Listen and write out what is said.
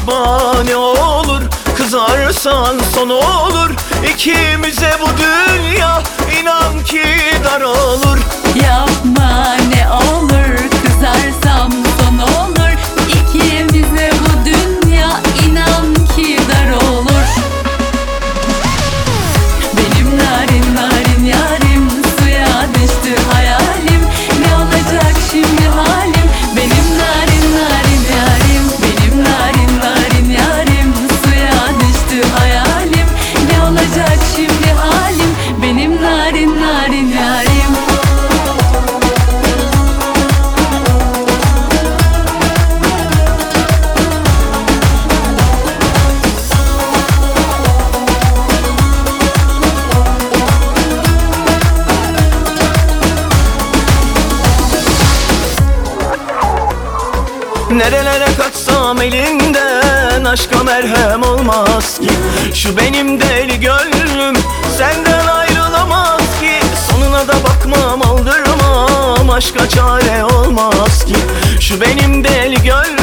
yapma ne olur, kızarsan sonu olur. İkimize bu dünya inan ki dar olur. Yapma ne olur, kızarsam son olur. İkimize bu dünya inan ki dar olur. Benim narin narin yarim, suya düştü hayalim. Ne olacak şimdi halim? Benim narin narin yarim, benim narin narin yarim, suya düştü hayalim. Ne olacak şimdi halim? Benim narin narin yarim. Nerelere kaçsam elinden aşka merhem olmaz ki. Şu benim deli gönlüm senden ayrılamaz ki. Sonuna da bakmam aldırmam, aşka çare olmaz ki. Şu benim deli gönlüm